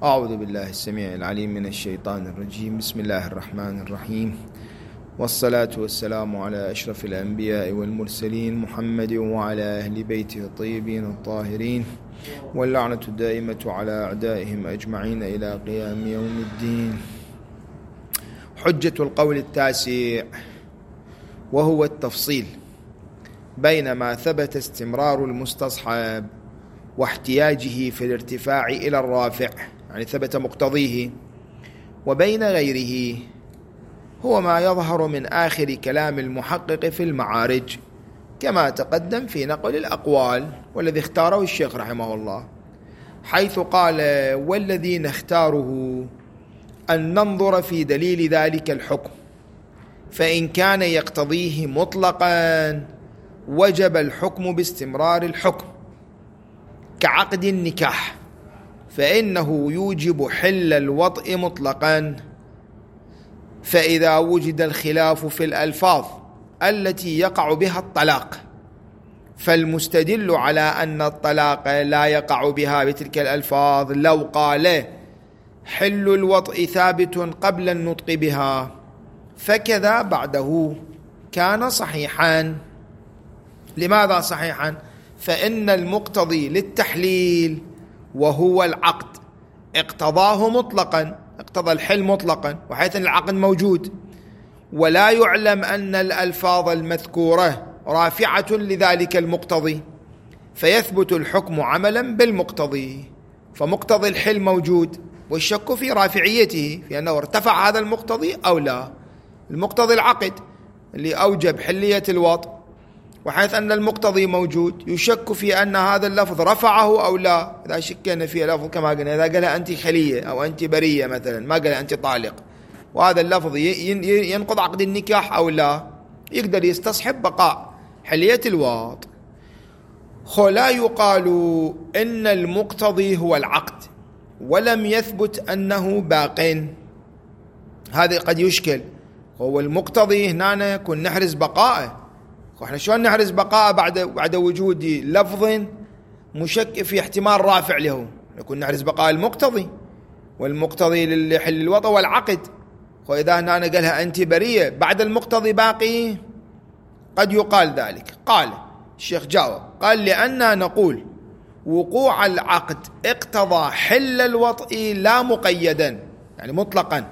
أعوذ بالله السميع العليم من الشيطان الرجيم. بسم الله الرحمن الرحيم، والصلاة والسلام على أشرف الأنبياء والمرسلين محمد وعلى أهل بيته الطيبين الطاهرين، واللعنة الدائمة على أعدائهم أجمعين إلى قيام يوم الدين. حجة القول التاسع، وهو التفصيل بين ما ثبت استمرار المستصحب واحتياجه في الارتفاع إلى الرافع، يعني ثبت مقتضيه، وبين غيره، هو ما يظهر من آخر كلام المحقق في المعارج كما تقدم في نقل الأقوال، والذي اختاره الشيخ رحمه الله، حيث قال: والذي نختاره أن ننظر في دليل ذلك الحكم، فإن كان يقتضيه مطلقا وجب الحكم باستمرار الحكم، كعقد النكاح فإنه يوجب حل الوطء مطلقا، فإذا وجد الخلاف في الألفاظ التي يقع بها الطلاق، فالمستدل على أن الطلاق لا يقع بها بتلك الألفاظ لو قال حل الوطء ثابت قبل النطق بها، فكذا بعده كان صحيحا. لماذا صحيحا؟ فإن المقتضي للتحليل وهو العقد اقتضاه مطلقا، اقتضى الحل مطلقا، وحيث العقد موجود، ولا يعلم أن الألفاظ المذكورة رافعة لذلك المقتضي، فيثبت الحكم عملا بالمقتضي، فمقتضي الحل موجود، والشك في رافعيته، في أنه ارتفع هذا المقتضي أو لا. المقتضي العقد اللي أوجب حلية الوطء، وحيث أن المقتضي موجود يشك في أن هذا اللفظ رفعه أو لا. إذا شكنا في لفظ كما قلنا، إذا قال أنت خلية أو أنت برية مثلا، ما قال أنت طالق، وهذا اللفظ ينقض عقد النكاح أو لا، يقدر يستصحب بقاء حلية الوطء. لا يقال إن المقتضي هو العقد ولم يثبت أنه باق، هذا قد يشكل. هو المقتضي هنا يكون نحرز بقائه، وإحنا شلون نحرز بقائه بعد وجود لفظ مشك في احتمال رافع له؟ يكون نحرز بقاء المقتضي، والمقتضي للحل الوطء والعقد. وإذا هنا قالها أنت برية بعد المقتضي باقي، قد يقال ذلك. قال الشيخ جاوب قال: لأننا نقول وقوع العقد اقتضى حل الوطء لا مقيدا، يعني مطلقا،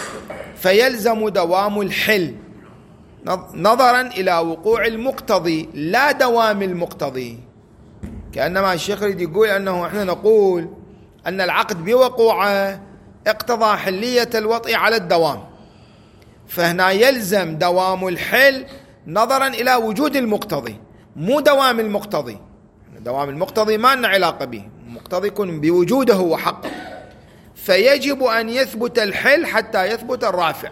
فيلزم دوام الحل نظرا إلى وقوع المقتضي لا دوام المقتضي. كأنما الشيخ يقول أنه إحنا نقول أن العقد بوقوعه اقتضى حلية الوطء على الدوام، فهنا يلزم دوام الحل نظرا إلى وجود المقتضي، مو دوام المقتضي. دوام المقتضي ما لنا علاقة به، المقتضي يكون بوجوده وحقه، فيجب أن يثبت الحل حتى يثبت الرافع.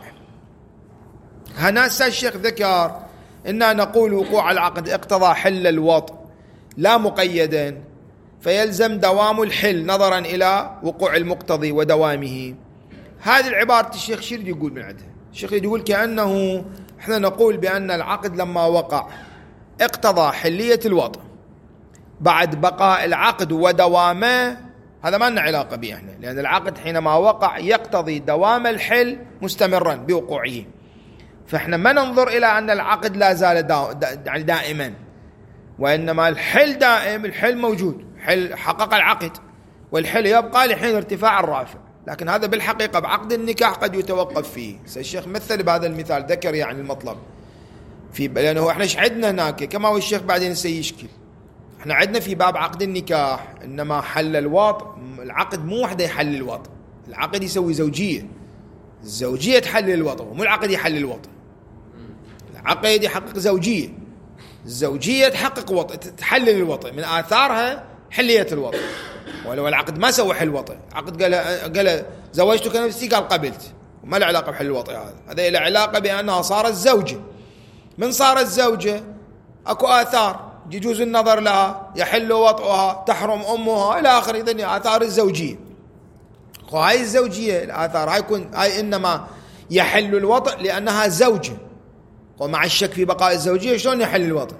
هنا الشيخ ذكر إننا نقول وقوع العقد اقتضى حل الوطء لا مقيدا، فيلزم دوام الحل نظرا إلى وقوع المقتضي ودوامه. هذه العبارة الشيخ شيرد يقول من عندها، الشيخ يقول كأنه احنا نقول بأن العقد لما وقع اقتضى حلية الوطء، بعد بقاء العقد ودوامه هذا ما لنا علاقة به احنا، لأن العقد حينما وقع يقتضي دوام الحل مستمرا بوقوعه، فإحنا ما ننظر إلى أن العقد لا زال دائما، وإنما الحل دائم، الحل موجود، حل حقق العقد، والحل يبقى لحين ارتفاع الرافع. لكن هذا بالحقيقة بعقد النكاح قد يتوقف فيه. الشيخ مثل بهذا المثال، ذكر يعني المطلب لأنه احنا ايش عندنا هناك، كما هو الشيخ بعدين سيشكل. احنا عندنا في باب عقد النكاح إنما حل الوطء، العقد مو وحده يحل الوطء، العقد يسوي زوجية، الزوجية تحلل الوطء، مو العقد يحلل الوطء. العقد يحقق زوجية، الزوجية تحقق وطء، تحلل الوطء، من آثارها حلية الوطء. ولو العقد ما سوى حل الوطء، العقد قال زوجتك نفسي، قال قبلت، وما له علاقة بحل الوطء. هذا له علاقة بأنها صارت زوجة. من صارت زوجة أكو آثار يجوز النظر لها، يحل وطئها، تحرم أمها إلى آخر. إذن آثار الزوجية، وهاي الزوجية الآثار هاي إنما يحل الوطء لأنها زوجة، ومع الشك في بقاء الزوجية شلون يحل الوطء؟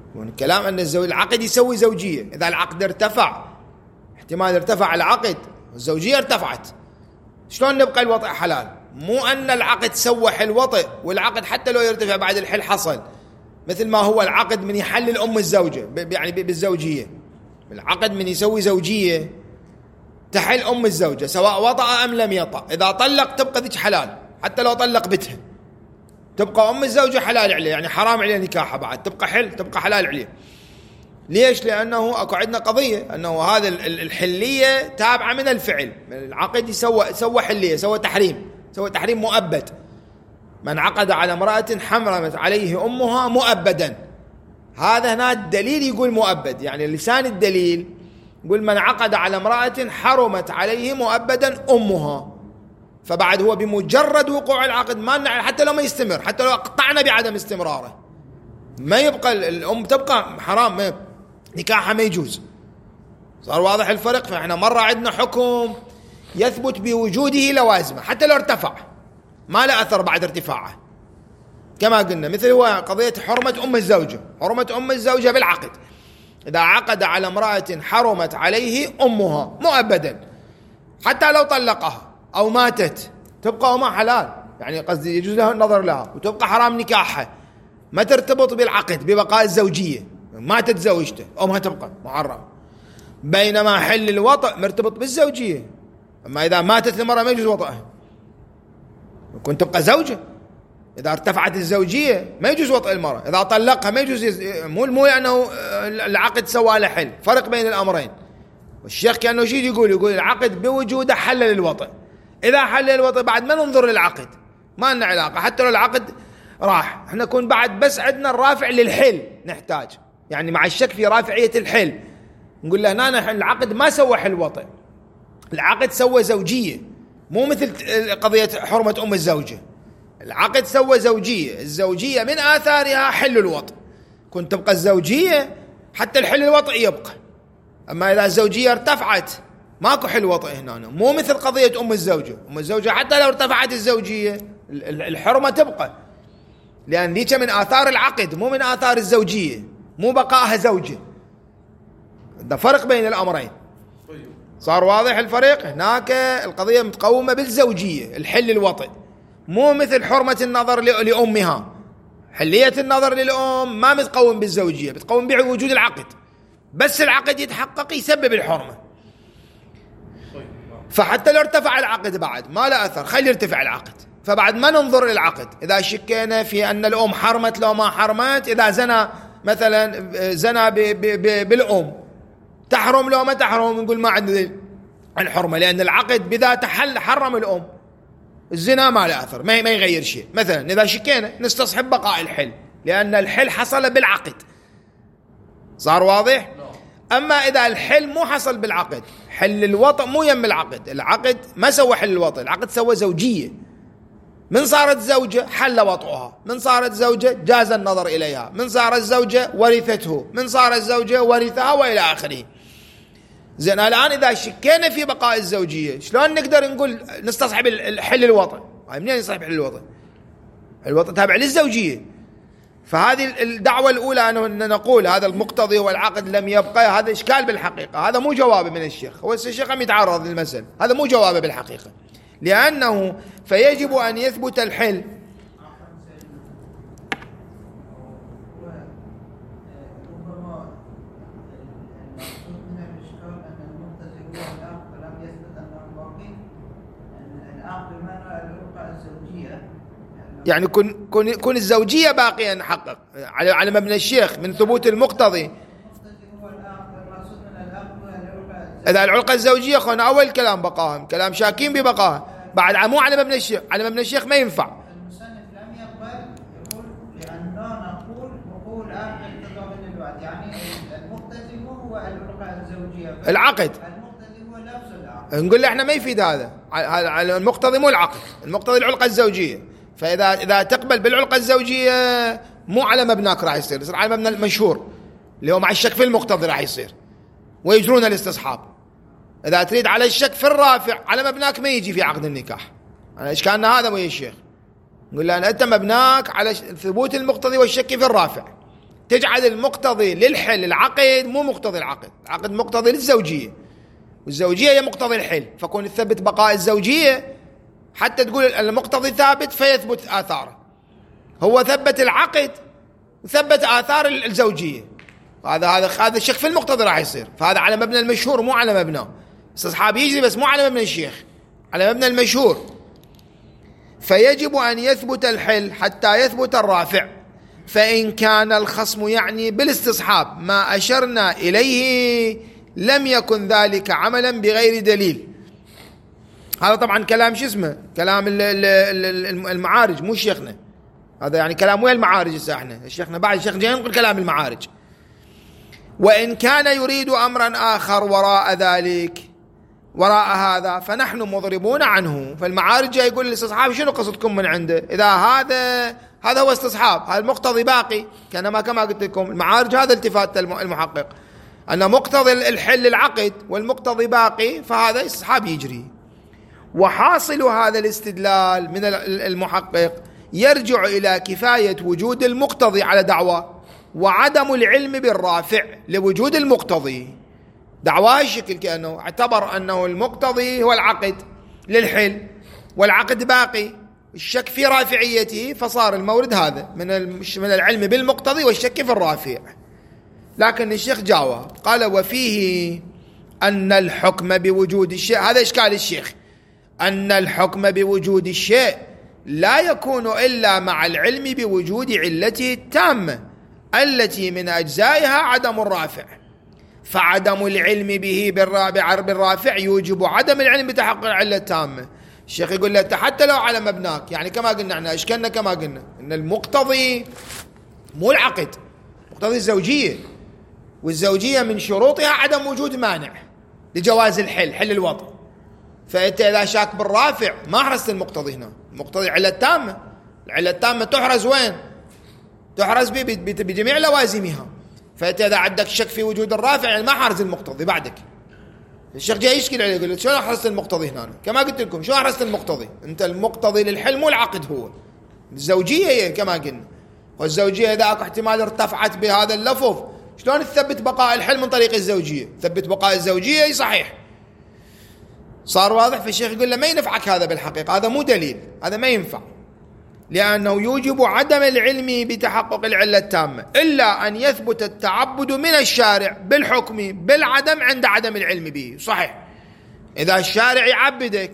والكلام أن العقد يسوي زوجية. إذا العقد ارتفع، احتمال ارتفع العقد الزوجية ارتفعت، شلون نبقى الوطئ حلال؟ مو أن العقد سوح الوطئ، والعقد حتى لو يرتفع بعد الحل حصل، مثل ما هو العقد من يحل الأم الزوجة يعني بالزوجية. العقد من يسوي زوجية تحل أم الزوجة سواء وطأ أم لم يطأ، إذا طلق تبقى ذيك حلال، حتى لو طلق بتها تبقى أم الزوجة حلال عليه، يعني حرام عليه نكاحها بعد، تبقى حلال عليه. ليش؟ لأنه أكو عندنا قضية أنه هذا الحلية تابعة من الفعل، من العقد سوى حلية، سوى تحريم مؤبد. من عقد على امرأة حرمت عليه أمها مؤبدا، هذا هنا الدليل يقول مؤبد، يعني لسان الدليل يقول من عقد على امرأة حرمت عليه مؤبدا أمها، فبعد هو بمجرد وقوع العقد ما حتى لو ما يستمر، حتى لو قطعنا بعدم استمراره ما يبقى الأم تبقى حرام، نكاحها ما يجوز. صار واضح الفرق؟ فإحنا مرة عندنا حكم يثبت بوجوده لوازمه حتى لو ارتفع، ما له أثر بعد ارتفاعه، كما قلنا مثل هو قضية حرمة أم الزوجة بالعقد، إذا عقد على امرأة حرمت عليه أمها مؤبدا حتى لو طلقها أو ماتت تبقى أمها حلال، يعني قصدي يجوز له النظر لها وتبقى حرام نكاحها، ما ترتبط بالعقد ببقاء الزوجية، ماتت زوجته أمها تبقى محرم. بينما حل الوطأ مرتبط بالزوجية، أما إذا ماتت المرأة ما يجوز وطأها، كنت تبقى زوجة. إذا ارتفعت الزوجية ما يجوز وطأ المرأة، إذا طلقها ما يجوز، مو لأنه العقد سوى له حل، فرق بين الأمرين. والشيخ كأنه يقول العقد بوجوده حلل الوطأ، إذا حلل الوطأ بعد ما ننظر للعقد، ما لنا علاقة، حتى لو العقد راح احنا نكون بعد بس عندنا الرافع للحل نحتاج، يعني مع الشك في رافعية الحل نقول له هنا العقد ما سوى حل وطأ، العقد سوى زوجية، مو مثل قضية حرمة أم الزوجة. العقد سوى زوجية، الزوجية من آثارها حل الوطأ، كنت تبقى الزوجية حتى الحل الوطأ يبقى. أما إذا الزوجية ارتفعت ماكو حل وطأ هنا، مو مثل قضية أم الزوجة حتى لو ارتفعت الزوجية الحرمة تبقى، لأن ذيك من آثار العقد مو من آثار الزوجية، مو بقائها زوجة. ده فرق بين الأمرين. صار واضح الفريق؟ هناك القضية متقومة بالزوجية، الحل الوطئ، مو مثل حرمة النظر لأمها. حلية النظر للأم ما متقوم بالزوجية، متقوم بوجود العقد، بس العقد يتحقق يسبب الحرمة. فحتى لو ارتفع العقد بعد ما له أثر، خلي يرتفع العقد، فبعد ما ننظر للعقد. إذا شكينا في أن الأم حرمت لو ما حرمت، إذا زنى مثلا زنى بالأم تحرم لو ما تحرم، نقول ما عندنا الحرمة، لأن العقد بذاته حرم الأم، الزنا ما له أثر، ما يغير شيء. مثلا إذا شكينا نستصحب بقاء الحل، لأن الحل حصل بالعقد. صار واضح؟ أما إذا الحل مو حصل بالعقد، حل الوطأ مو يم العقد ما سوى حل الوطأ، العقد سوى زوجية. من صارت زوجة حل وطئها، من صارت زوجة جاز النظر إليها، من صارت زوجة ورثته، من صارت زوجة ورثها وإلى آخره. زين الآن إذا شكينا في بقاء الزوجية شلون نقدر نقول نستصحب الحل الوطئ؟ منين نستصحب حل الوطئ؟ الوطئ تابع للزوجية. فهذه الدعوة الأولى أن نقول هذا المقتضي والعقد لم يبقى، هذا إشكال بالحقيقة، هذا مو جواب من الشيخ، هو الشيخ عم يتعرض للمسألة، هذا مو جواب بالحقيقة، لأنه فيجب أن يثبت الحل. يعني كن الزوجية باقية نحقق على مبنى الشيخ من ثبوت المقتضي. إذا العلقة الزوجية خلنا أول كلام بقاهم، كلام شاكين ببقاها، بعد مو على مبنى الشيخ، على مبنى الشيخ ما ينفع. المصنف لم يقبل، يقول لأننا نقول يعني المقتضي مو هو العلقة الزوجية، العقد المقتضي هو لفظ العقد. نقول له احنا ما يفيد هذا، المقتضي مو العقد، المقتضي العلقة الزوجية. فإذا تقبل بالعلقة الزوجية مو على مبناك راح يصير على مبنى المشهور اللي هو مع الشك في المقتضي راح يصير، ويجرون الاستصحاب. إذا تريد على الشك في الرافع على مبناك ما يجي في عقد النكاح. أنا إشكالنا هذا ويا الشيخ، نقول له أنت مبناك على ثبوت المقتضي والشك في الرافع، تجعل المقتضي للحل العقد مو مقتضي العقد، العقد مقتضي للزوجية، والزوجية هي مقتضي الحل، فكون تثبت بقاء الزوجية حتى تقول المقتضي ثابت فيثبت آثاره. هو ثبت العقد وثبت آثار الزوجية، هذا الشك في المقتضي راح يصير، فهذا على مبنى المشهور مو على مبنى استصحاب يجري، بس مو على مبنى الشيخ، على مبنى المشهور. فيجب أن يثبت الحل حتى يثبت الرافع، فإن كان الخصم يعني بالاستصحاب ما أشرنا إليه لم يكن ذلك عملا بغير دليل. هذا طبعا كلام شو اسمه، كلام المعارج مو شيخنا، هذا يعني كلام وين المعارج احنا الشيخنا بعد الشيخ جاي نقول كلام المعارج. وإن كان يريد أمرا آخر وراء ذلك وراء هذا فنحن مضربون عنه. فالمعارج يقول للاستصحاب شنو قصدكم من عنده؟ إذا هذا هو استصحاب، هذا المقتضي باقي، كما قلت لكم المعارج هذا التفات المحقق أن مقتضي الحل العقد والمقتضي باقي، فهذا استصحاب يجري. وحاصل هذا الاستدلال من المحقق يرجع إلى كفاية وجود المقتضي على دعوى وعدم العلم بالرافع لوجود المقتضي. دعواه الشكل كأنه اعتبر أنه المقتضي هو العقد للحل والعقد باقي، الشك في رافعيته، فصار المورد هذا من العلم بالمقتضي والشك في الرافع. لكن الشيخ جاوب قال وفيه أن الحكم بوجود الشيء، هذا إشكال الشيخ، أن الحكم بوجود الشيء لا يكون إلا مع العلم بوجود علته التامة التي من أجزائها عدم الرافع، فعدم العلم به بالرافع يوجب عدم العلم بتحقق العلة التامة. الشيخ يقول له حتى لو على مبناك، يعني كما قلنا احنا اشكلنا كما قلنا ان المقتضي مو العقد، مقتضي الزوجية، والزوجية من شروطها عدم وجود مانع لجواز حل الوطن. فأنت إذا شاك بالرافع ما حرزت المقتضي هنا، المقتضي علة تامة، العلة التامة تحرز وين؟ تحرز بجميع لوازمها. فأنت إذا عندك شك في وجود الرافع يعني ما حرز المقتضي بعدك. الشيخ جاي يشكل عليه يقول شلون حرزت المقتضي هنا؟ كما قلت لكم شلون حرزت المقتضي؟ أنت المقتضي للحل مو العقد، هو الزوجية هي كما قلنا، والزوجية إذا أكو احتمال ارتفعت بهذا اللفظ شلون تثبت بقاء الحل من طريق الزوجية؟ ثبت بقاء الزوجية صحيح. صار واضح؟ في الشيخ يقول له ما ينفعك هذا بالحقيقة، هذا مو دليل، هذا ما ينفع، لأنه يوجب عدم العلم بتحقق العلة التامة إلا أن يثبت التعبد من الشارع بالحكم بالعدم عند عدم العلم به. صحيح إذا الشارع يعبدك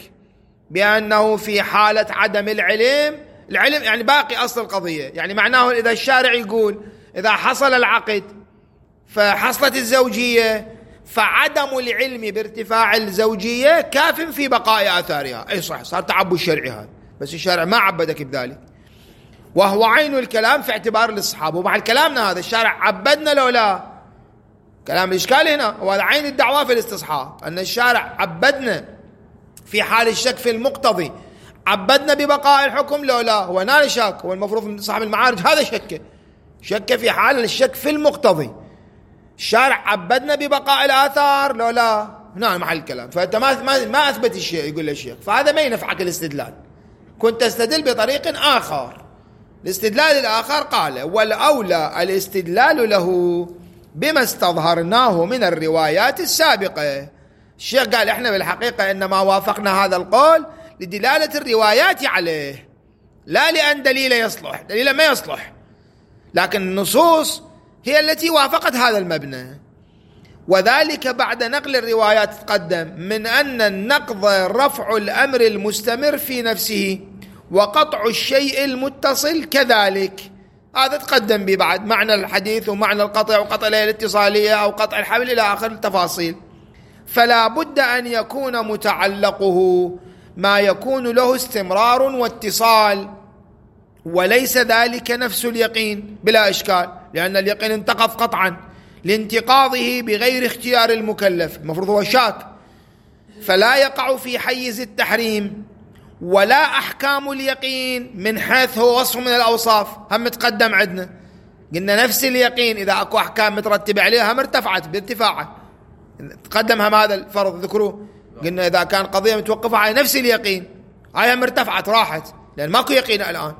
بأنه في حالة عدم العلم يعني باقي أصل القضية، يعني معناه إذا الشارع يقول إذا حصل العقد فحصلت الزوجية فعدم العلم بارتفاع الزوجية كاف في بقاء آثارها، أي صح، صار تعبد شرعي هذا، بس الشارع ما عبدك بذلك، وهو عين الكلام في اعتبار الأصحاب. ومع كلامنا هذا الشارع عبدنا لو لا؟ كلام الإشكال هنا، وهذا عين الدعوة في الاستصحاب، أن الشارع عبدنا في حال الشك في المقتضي، عبدنا ببقاء الحكم لو لا؟ هو هنا شك، هو المفروض صاحب المعارج هذا شك في حال الشك في المقتضي، الشارع عبدنا ببقاء الآثار لو لا؟ هنا محل الكلام. فأنت ما أثبت الشيء يقول له الشيخ، فهذا ما ينفعك الاستدلال، كنت تستدل بطريق آخر. الاستدلال الآخر قال والأولى الاستدلال له بما استظهرناه من الروايات السابقة. الشيخ قال احنا بالحقيقة إنما وافقنا هذا القول لدلالة الروايات عليه، لا لأن دليل يصلح، دليل ما يصلح، لكن النصوص هي التي وافقت هذا المبنى. وذلك بعد نقل الروايات تقدم من أن النقض رفع الأمر المستمر في نفسه وقطع الشيء المتصل كذلك، هذا تقدم به بعد معنى الحديث ومعنى القطع وقطع الاتصالية أو قطع الحبل إلى آخر التفاصيل. فلا بد أن يكون متعلقه ما يكون له استمرار واتصال، وليس ذلك نفس اليقين بلا إشكال، لأن اليقين انتقض قطعا لانتقاضه بغير اختيار المكلف، المفروض هو شاك، فلا يقع في حيز التحريم. ولا أحكام اليقين من حيث هو وصف من الأوصاف هم تقدم عندنا، قلنا نفس اليقين إذا أكو أحكام مترتبة عليها هم ارتفعت بارتفاعه، تقدم هم هذا الفرض ذكروه، قلنا إذا كان قضية متوقفة على نفس اليقين هاي هم ارتفعت راحت، لأن ماكو يقين الآن،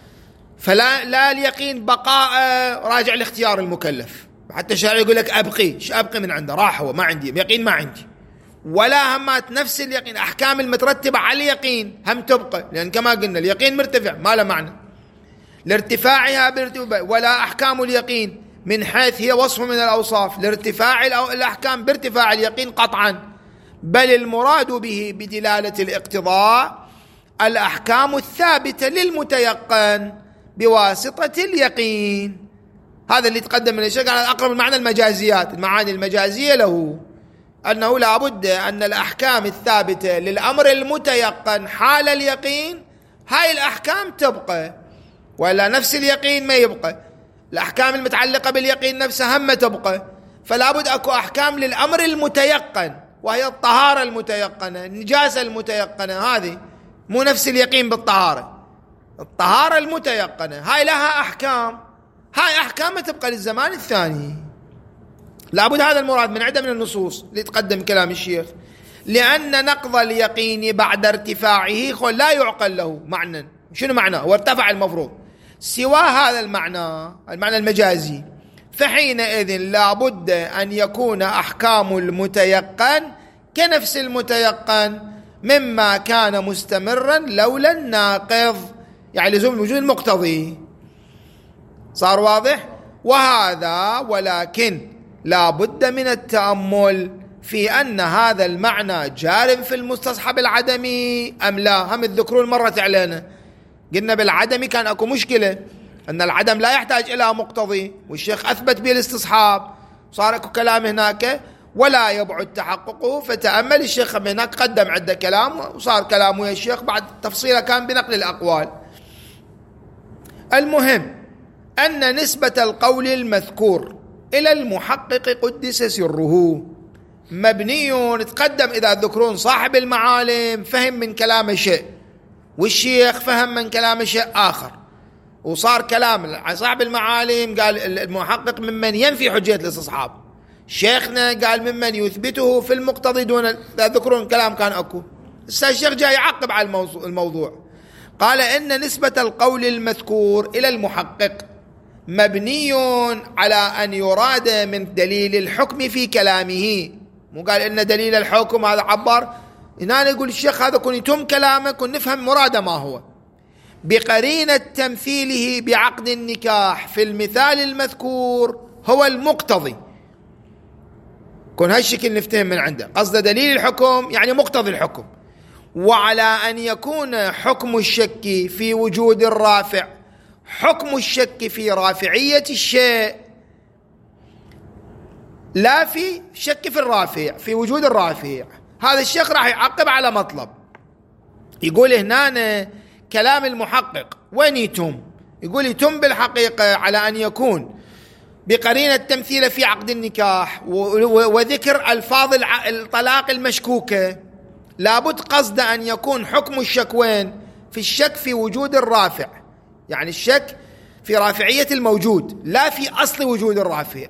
فلا اليقين بقاء راجع لاختيار المكلف. حتى الشارع يقول لك أبقي، ايش أبقي من عنده؟ راح هو ما عندي يقين، ما عندي، ولا همات نفس اليقين أحكام المترتبة على اليقين هم تبقى، لأن كما قلنا اليقين مرتفع ما له معنى لارتفاعها ولا أحكام اليقين من حيث هي وصف من الأوصاف لارتفاع الأحكام بارتفاع اليقين قطعا، بل المراد به بدلالة الاقتضاء الأحكام الثابتة للمتيقن بواسطة اليقين. هذا اللي تقدم من الشيخ على أقرب المعنى المجازيات، المعاني المجازية له أنه لا بد أن الأحكام الثابتة للأمر المتيقن حال اليقين هاي الأحكام تبقى، ولا نفس اليقين ما يبقى. الأحكام المتعلقة باليقين نفسها هم تبقى، فلا بد أكو أحكام للأمر المتيقن وهي الطهارة المتيقنة، النجاسة المتيقنة، هذه مو نفس اليقين بالطهارة. الطهارة المتيقنة هاي لها أحكام، هاي أحكام تبقى للزمان الثاني. لابد هذا المراد من عدة من النصوص اللي تقدم كلام الشيخ، لأن نقض اليقين بعد ارتفاعه لا يعقل له معنى. شنو معناه؟ هو ارتفع المفروض سوى هذا المعنى المجازي، فحينئذ لابد أن يكون أحكام المتيقن كنفس المتيقن مما كان مستمرا لولا الناقض، يعني لزوم الوجود المقتضي. صار واضح؟ وهذا ولكن لا بد من التأمل في أن هذا المعنى جار في المستصحب العدمي أم لا. هم الذكرون مرت علينا، قلنا بالعدمي كان أكو مشكلة أن العدم لا يحتاج إلى مقتضي، والشيخ أثبت به الاستصحاب، صار أكو كلام هناك ولا يبعد تحققه. فتأمل الشيخ هناك قدم عدة كلام، وصار كلامه يا الشيخ بعد تفصيله كان بنقل الأقوال. المهم أن نسبة القول المذكور إلى المحقق قدس سره مبني، تقدم إذا ذكرون صاحب المعالم فهم من كلام شيء والشيخ فهم من كلام شيء آخر، وصار كلام صاحب المعالم قال المحقق ممن ينفي حجية الاستصحاب، شيخنا قال ممن يثبته في المقتضي دون ذكرون كلام كان أكو. الشيخ جاي يعقب على الموضوع، قال إن نسبة القول المذكور إلى المحقق مبني على أن يراد من دليل الحكم في كلامه. مو قال إن دليل الحكم هذا عبر هنا، يقول الشيخ هذا كن يتم كلامه كن نفهم مراده ما هو، بقرينة تمثيله بعقد النكاح في المثال المذكور هو المقتضي. كن هالشكل نفتهم من عنده، قصد دليل الحكم يعني مقتضي الحكم، وعلى أن يكون حكم الشك في وجود الرافع حكم الشك في رافعية الشيء، لا في شك في الرافع في وجود الرافع. هذا الشيخ راح يعقب على مطلب، يقول هنا كلام المحقق وين يتم؟ يقول يتم بالحقيقة على أن يكون بقرينة التمثيل في عقد النكاح وذكر ألفاظ الطلاق المشكوكة، لابد قصد أن يكون حكم الشك وين؟ في الشك في وجود الرافع، يعني الشك في رافعية الموجود لا في أصل وجود الرافع،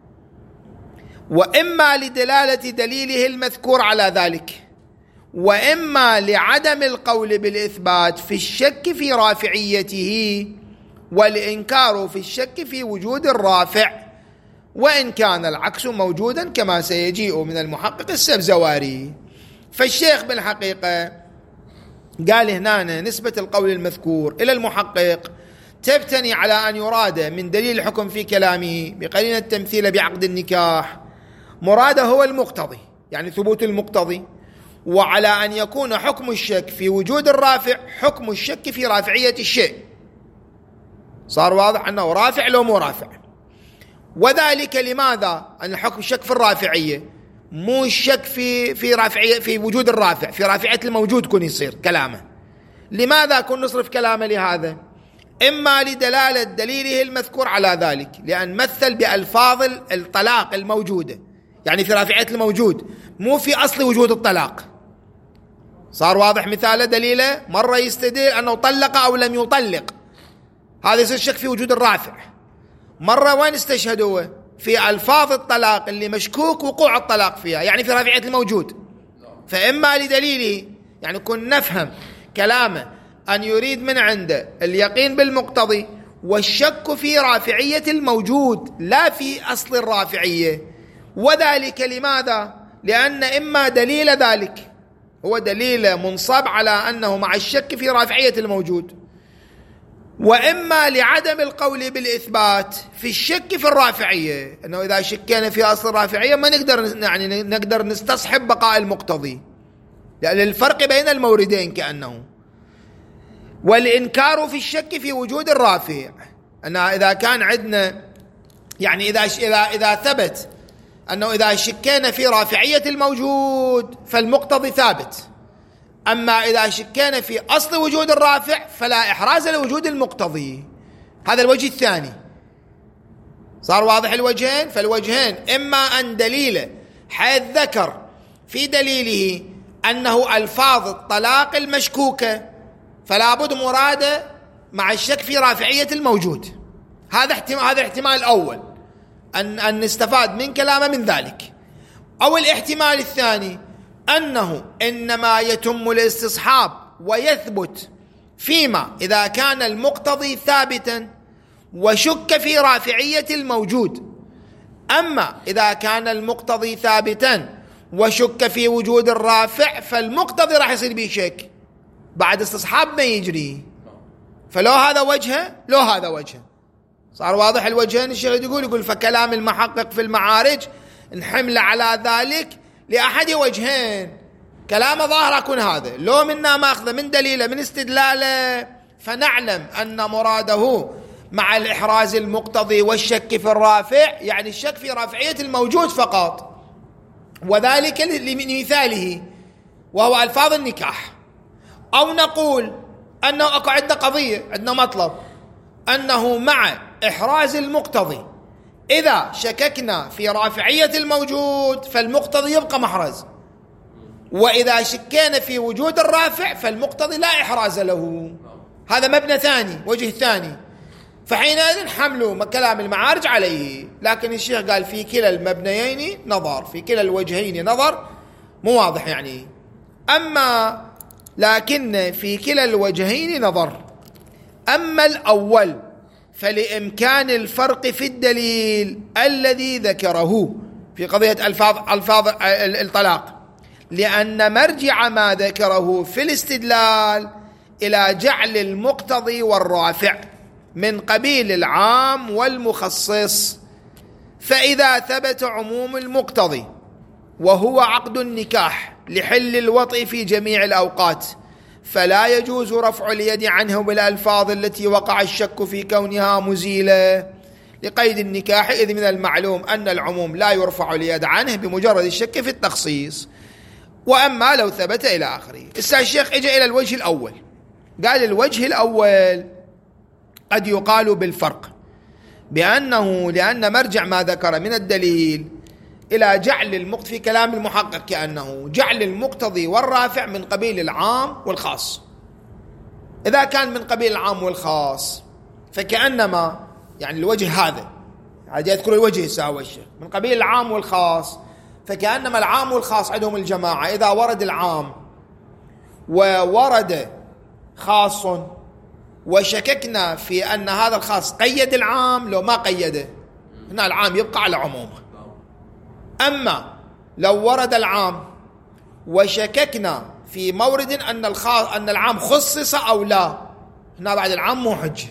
وإما لدلالة دليله المذكور على ذلك، وإما لعدم القول بالإثبات في الشك في رافعيته والإنكار في الشك في وجود الرافع، وإن كان العكس موجودا كما سيجيء من المحقق السبزواري. فالشيخ بالحقيقة قال هنا نسبة القول المذكور إلى المحقق تبتني على أن يراد من دليل الحكم في كلامه بقرينة التمثيل بعقد النكاح مراده هو المقتضي، يعني ثبوت المقتضي، وعلى أن يكون حكم الشك في وجود الرافع حكم الشك في رافعية الشيء. صار واضح أنه رافع لو مو رافع، وذلك لماذا؟ أن الحكم الشك في الرافعية، مو الشك في رافعية في وجود الرافع، في رافعية الموجود كن يصير كلامه. لماذا كن نصرف كلامه لهذا؟ إما لدلالة دليله المذكور على ذلك، لأن مثل بألفاظ الطلاق الموجودة، يعني في رافعية الموجود مو في أصل وجود الطلاق. صار واضح مثاله دليله، مرة يستدل أنه طلق أو لم يطلق، هذا يصير شك في وجود الرافع. مرة وين استشهدوا؟ في ألفاظ الطلاق اللي مشكوك وقوع الطلاق فيها، يعني في رافعية الموجود. فإما لدليله، يعني كن نفهم كلامه أن يريد من عنده اليقين بالمقتضي والشك في رافعية الموجود لا في أصل الرافعية. وذلك لماذا؟ لأن إما دليل ذلك هو دليل منصب على أنه مع الشك في رافعية الموجود، وإما لعدم القول بالإثبات في الشك في الرافعية، أنه إذا شكينا في أصل الرافعية ما نقدر نستصحب بقاء المقتضي، لأن الفرق بين الموردين كأنه. والإنكار في الشك في وجود الرافع، أنه إذا كان عندنا يعني إذا ثبت أنه إذا شكينا في رافعية الموجود فالمقتضي ثابت، أما إذا شكينا في أصل وجود الرافع فلا إحراز لوجود المقتضي. هذا الوجه الثاني. صار واضح الوجهين؟ فالوجهين إما أن دليله حيث ذكر في دليله أنه ألفاظ الطلاق المشكوكة فلا بد مراده مع الشك في رافعية الموجود، هذا الاحتمال الأول أن نستفاد من كلامه من ذلك. أو الاحتمال الثاني أنه إنما يتم الاستصحاب ويثبت فيما إذا كان المقتضي ثابتا وشك في رافعية الموجود، أما إذا كان المقتضي ثابتا وشك في وجود الرافع فالمقتضي راح يصير به شك، بعد استصحاب ما يجري. فلو هذا وجهه لو هذا وجهه. صار واضح الوجهين؟ الشيخ يقول فكلام المحقق في المعارج نحمل على ذلك لأحد وجهين، كلام ظاهر يكون هذا، لو منا ماخذه من دليله من استدلاله فنعلم أن مراده مع الإحراز المقتضي والشك في الرافع، يعني الشك في رافعية الموجود فقط، وذلك لمثاله وهو ألفاظ النكاح. أو نقول أنه أكو عندنا قضية، عندنا مطلب أنه مع إحراز المقتضي إذا شككنا في رافعية الموجود فالمقتضي يبقى محرز، وإذا شكينا في وجود الرافع فالمقتضي لا إحراز له. هذا مبنى ثاني، وجه ثاني، فحينئذ نحمل كلام المعارج عليه. لكن الشيخ قال في كلا المبنيين نظر، في كلا الوجهين نظر، مو واضح يعني. أما لكن في كلا الوجهين نظر. أما الأول فلإمكان الفرق في الدليل الذي ذكره في قضية ألفاظ الطلاق، لأن مرجع ما ذكره في الاستدلال إلى جعل المقتضي والرافع من قبيل العام والمخصص. فإذا ثبت عموم المقتضي وهو عقد النكاح لحل الوطء في جميع الأوقات فلا يجوز رفع اليد عنه بالألفاظ التي وقع الشك في كونها مزيلة لقيد النكاح، إذ من المعلوم أن العموم لا يرفع اليد عنه بمجرد الشك في التخصيص، وأما لو ثبت إلى آخره. الشيخ إجا إلى الوجه الأول، قال الوجه الأول قد يقال بالفرق بأنه لأن مرجع ما ذكر من الدليل إلى جعل في كلام المحقق كأنه جعل المقتضي والرافع من قبيل العام والخاص. إذا كان من قبيل العام والخاص فكأنما يعني الوجه هذا عاد يذكر الوجه يساوي الشيخ من قبيل العام والخاص، فكأنما العام والخاص عندهم الجماعة إذا ورد العام وورد خاص وشككنا في أن هذا الخاص قيد العام لو ما قيده، هنا العام يبقى على عمومه. أما لو ورد العام وشككنا في مورد أن العام خصص أو لا، هنا بعد العام مو حجة،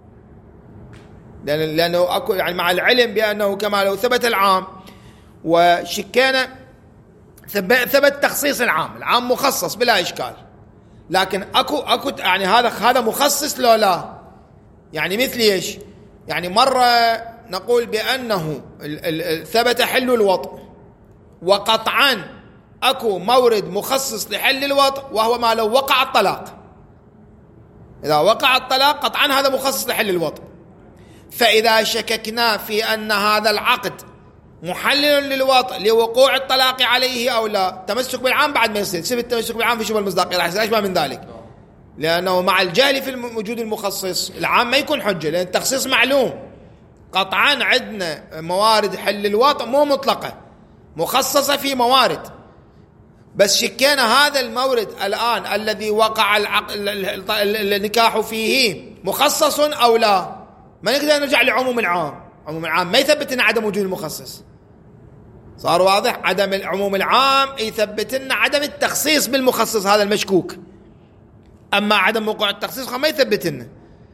لأنه أكو يعني مع العلم بأنه كما لو ثبت العام وشكينا ثبت تخصيص العام مخصص بلا إشكال، لكن أكو يعني هذا مخصص لو لا، يعني مثل إيش؟ يعني مرة نقول بأنه ثبت حل الوطء وقطعا أكو مورد مخصص لحل الوطء وهو ما لو وقع الطلاق، إذا وقع الطلاق قطعا هذا مخصص لحل الوطء. فإذا شككنا في أن هذا العقد محلل للوطء لوقوع الطلاق عليه أو لا، تمسك بالعام بعد ما يصير سبب التمسك بالعام في شبه المصداقية راح يصير من ذلك، لأنه مع الجهل في وجود المخصص العام ما يكون حجة، لأن التخصيص معلوم. قطعا عندنا موارد حل الوطء مو مطلقة، مخصصة في موارد، بس شكينا هذا المورد الآن الذي وقع النكاح فيه مخصص أو لا، ما نقدر نرجع لعموم العام. عموم العام ما يثبت أن عدم وجود المخصص، صار واضح؟ عدم العموم العام يثبت لنا عدم التخصيص بالمخصص، هذا المشكوك. أما عدم وقوع التخصيص ما يثبت لنا.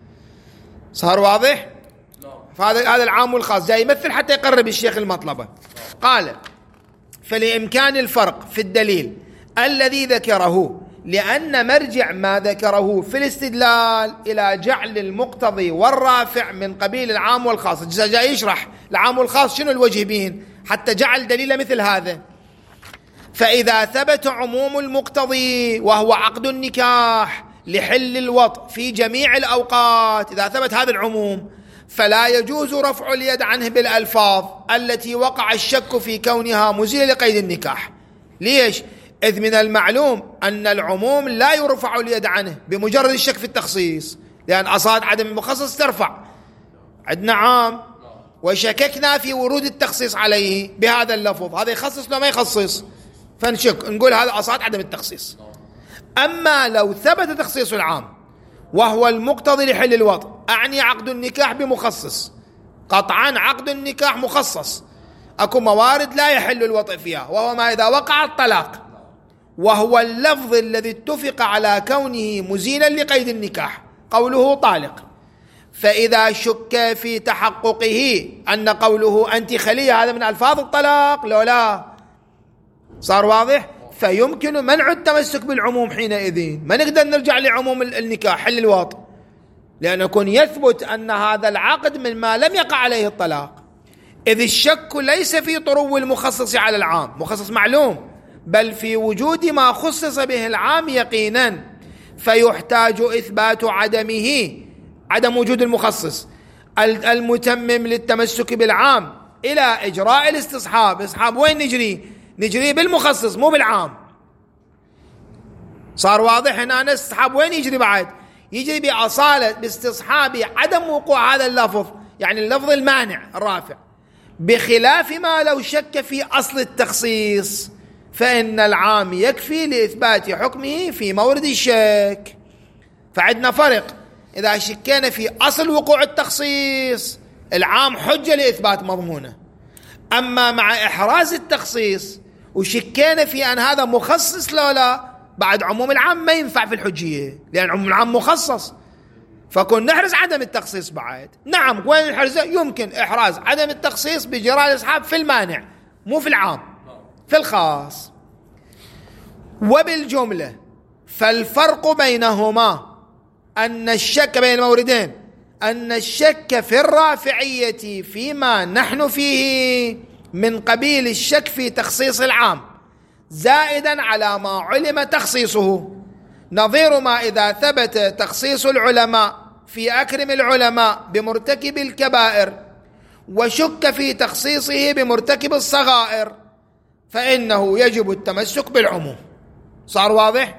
صار واضح؟ فهذا العام والخاص جاي يمثل حتى يقرب الشيخ المطلبة. قال: فلإمكان الفرق في الدليل الذي ذكره، لأن مرجع ما ذكره في الاستدلال إلى جعل المقتضي والرافع من قبيل العام والخاص. جاي يشرح العام والخاص شنو الوجه بين حتى جعل دليل مثل هذا. فإذا ثبت عموم المقتضي وهو عقد النكاح لحل الوطء في جميع الأوقات، إذا ثبت هذا العموم فلا يجوز رفع اليد عنه بالألفاظ التي وقع الشك في كونها مزيلة لقيد النكاح. ليش؟ إذ من المعلوم أن العموم لا يرفع اليد عنه بمجرد الشك في التخصيص، لأن أصاد عدم المخصص ترفع. عندنا عام وشككنا في ورود التخصيص عليه بهذا اللفظ، هذا يخصص لو ما يخصص، فنشك نقول هذا أصاد عدم التخصيص. أما لو ثبت تخصيص العام وهو المقتضي لحل الوطء، أعني عقد النكاح بمخصص، قطعا عقد النكاح مخصص، أكو موارد لا يحل الوطء فيها، وهو ما إذا وقع الطلاق، وهو اللفظ الذي اتفق على كونه مزيلا لقيد النكاح، قوله طالق. فإذا شك في تحققه أن قوله أنت خلية هذا من ألفاظ الطلاق لو لا، صار واضح؟ فيمكن منع التمسك بالعموم حينئذ، ما نقدر نرجع لعموم النكاح حل الوطء، لأن يكون يثبت أن هذا العقد من ما لم يقع عليه الطلاق. إذ الشك ليس في طرو المخصص على العام، مخصص معلوم، بل في وجود ما خصص به العام يقينا، فيحتاج إثبات عدم وجود المخصص المتمم للتمسك بالعام إلى إجراء الاستصحاب. استصحاب وين نجري بالمخصص مو بالعام. صار واضح؟ هنا الاستصحاب وين يجري بعد؟ يجري بأصالة باستصحاب عدم وقوع هذا اللفظ، يعني اللفظ المانع الرافع، بخلاف ما لو شك في أصل التخصيص، فإن العام يكفي لإثبات حكمه في مورد الشك. فعندنا فرق، إذا شكينا في أصل وقوع التخصيص العام حجة لإثبات مضمونه، أما مع إحراز التخصيص وشكينا في أن هذا مخصص لا، بعد عموم العام ما ينفع في الحجية، لأن عموم العام مخصص، فكون نحرز عدم التخصيص بعد. نعم، وين نحرزه؟ يمكن إحراز عدم التخصيص بجراء الإسحاب في المانع، مو في العام، في الخاص. وبالجملة فالفرق بينهما أن الشك بين الموردين، أن الشك في الرافعية فيما نحن فيه من قبيل الشك في تخصيص العام زائدا على ما علم تخصيصه، نظير ما إذا ثبت تخصيص العلماء في أكرم العلماء بمرتكب الكبائر وشك في تخصيصه بمرتكب الصغائر، فإنه يجب التمسك بالعموم. صار واضح؟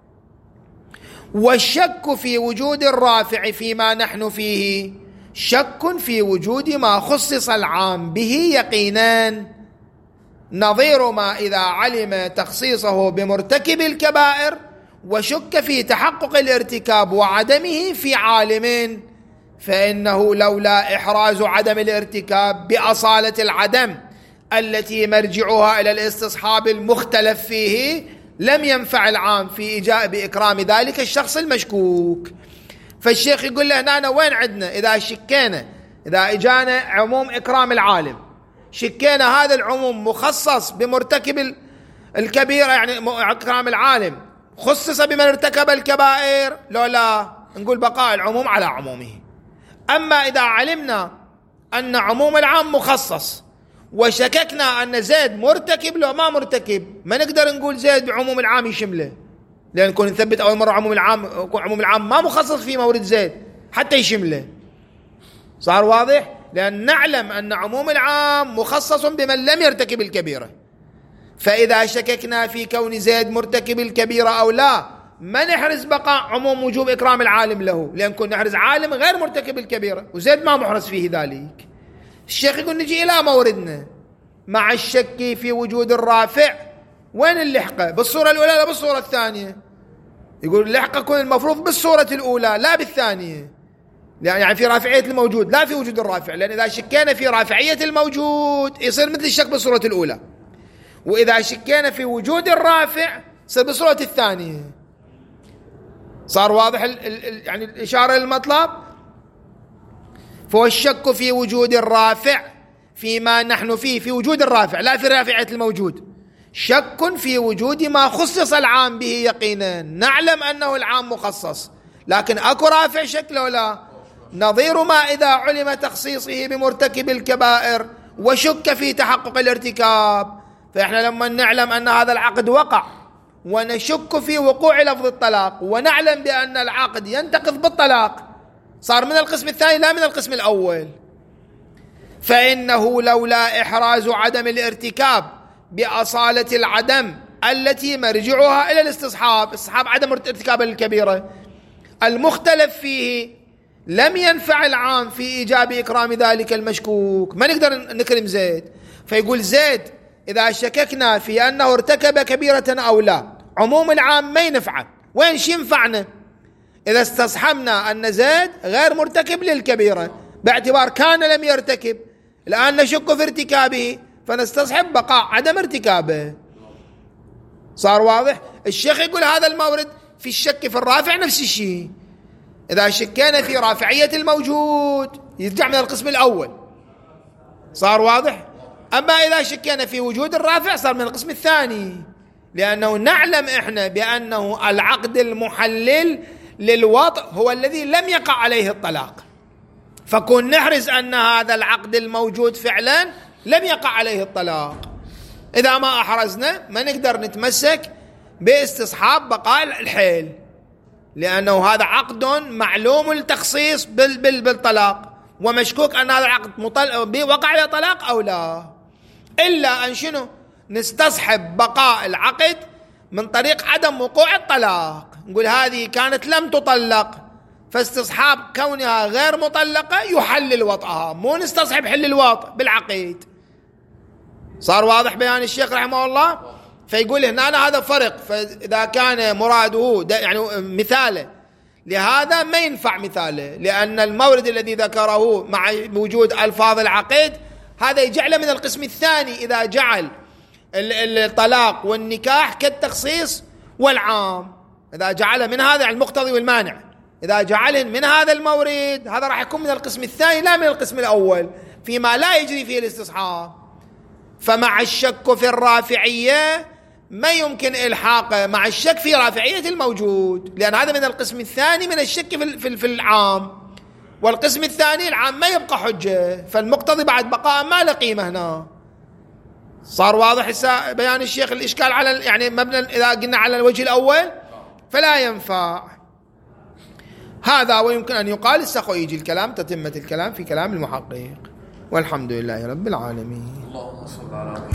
والشك في وجود الرافع فيما نحن فيه شك في وجود ما خصص العام به يقينا، نظير ما إذا علم تخصيصه بمرتكب الكبائر وشك في تحقق الارتكاب وعدمه في عالم، فإنه لولا إحراز عدم الارتكاب بأصالة العدم التي مرجعها إلى الاستصحاب المختلف فيه لم ينفع العام في إجاء بإكرام ذلك الشخص المشكوك. فالشيخ يقول له هنا وين عندنا إذا شكينا، إذا إجانا عموم إكرام العالم، شكينا هذا العموم مخصص بمرتكب الكبيرة، يعني إكرام العالم خصص بمن ارتكب الكبائر لا، نقول بقاء العموم على عمومه. أما إذا علمنا أن عموم العام مخصص وشككنا أن زيد مرتكب لو ما مرتكب، ما نقدر نقول زيد بعموم العام يشمله، لأن نكون نثبت أول مرة عموم العام ما مخصص في مورد زيد حتى يشمله. صار واضح؟ لأن نعلم أن عموم العام مخصص بمن لم يرتكب الكبيرة، فإذا شككنا في كون زيد مرتكب الكبيرة أو لا، ما نحرز بقاء عموم وجوب إكرام العالم له، لأن كنا نحرز عالم غير مرتكب الكبيرة وزيد ما محرز فيه ذلك. الشيخ يقول نجي إلى موردنا مع الشك في وجود الرافع، وين اللحقة؟ بالصورة الأولى لا بالصورة الثانية؟ يقول اللحقة يكون المفروض بالصورة الأولى لا بالثانية، يعني في رافعية الموجود لا في وجود الرافع، لأن إذا شكينا في رافعية الموجود يصير مثل الشك بالصورة الأولى، وإذا شكينا في وجود الرافع صار بصورة الثانية. صار واضح يعني الإشارة للمطلب؟ فهو الشك في وجود الرافع فيما نحن فيه، في وجود الرافع لا في رافعة الموجود. شك في وجود ما خصص العام به يقينا، نعلم أنه العام مخصص لكن أكو رافع شكله لا، نظير ما إذا علم تخصيصه بمرتكب الكبائر وشك في تحقق الارتكاب. فإحنا لما نعلم أن هذا العقد وقع ونشك في وقوع لفظ الطلاق ونعلم بأن العقد ينتقض بالطلاق، صار من القسم الثاني لا من القسم الأول. فإنه لولا إحراز عدم الارتكاب بأصالة العدم التي مرجعها إلى الاستصحاب، استصحاب عدم ارتكاب الكبيرة المختلف فيه، لم ينفع العام في إيجاب إكرام ذلك المشكوك. ما نقدر نكرم زيد. فيقول زيد إذا شككنا في أنه ارتكب كبيرة أو لا، عموم العام ما ينفع. وين ينفعنا؟ إذا استصحبنا أن زيد غير مرتكب للكبيرة باعتبار كان لم يرتكب، الآن نشك في ارتكابه فنستصحب بقاء عدم ارتكابه. صار واضح؟ الشيخ يقول هذا المورد في الشك في الرافع نفس الشيء. إذا شكينا في رافعية الموجود يرجع من القسم الأول. صار واضح؟ أما إذا شكينا في وجود الرافع صار من القسم الثاني، لأنه نعلم إحنا بأنه العقد المحلل للوطء هو الذي لم يقع عليه الطلاق، فكون نحرز أن هذا العقد الموجود فعلا لم يقع عليه الطلاق. إذا ما أحرزنا ما نقدر نتمسك باستصحاب بقاء الحيل، لأنه هذا عقد معلوم التخصيص بالطلاق ومشكوك أن هذا العقد وقع عليه طلاق أو لا، إلا أن شنو؟ نستصحب بقاء العقد من طريق عدم وقوع الطلاق. نقول هذه كانت لم تطلق، فاستصحاب كونها غير مطلقة يحلل وطئها، مو نستصحب حل الوطء بالعقيد. صار واضح بيان الشيخ رحمه الله؟ فيقول هنا هذا فرق. فإذا كان مراده يعني مثاله لهذا ما ينفع مثاله، لأن المورد الذي ذكره مع وجود ألفاظ العقد هذا يجعله من القسم الثاني، إذا جعل الطلاق والنكاح كالتخصيص والعام، إذا جعله من هذا المقتضي والمانع، إذا جعله من هذا المورد هذا راح يكون من القسم الثاني لا من القسم الأول فيما لا يجري فيه الاستصحاب. فمع الشك في الرافعية ما يمكن إلحاقه مع الشك في رافعية الموجود، لأن هذا من القسم الثاني من الشك في العام، والقسم الثاني العام ما يبقى حجة، فالمقتضي بعد بقاء ما له قيمة هنا. صار واضح بيان الشيخ الإشكال على يعني مبنى إذا قلنا على الوجه الأول فلا ينفع هذا. ويمكن أن يقال السخو يجي الكلام تتمة الكلام في كلام المحقق، والحمد لله رب العالمين. اللهم صل على محمد.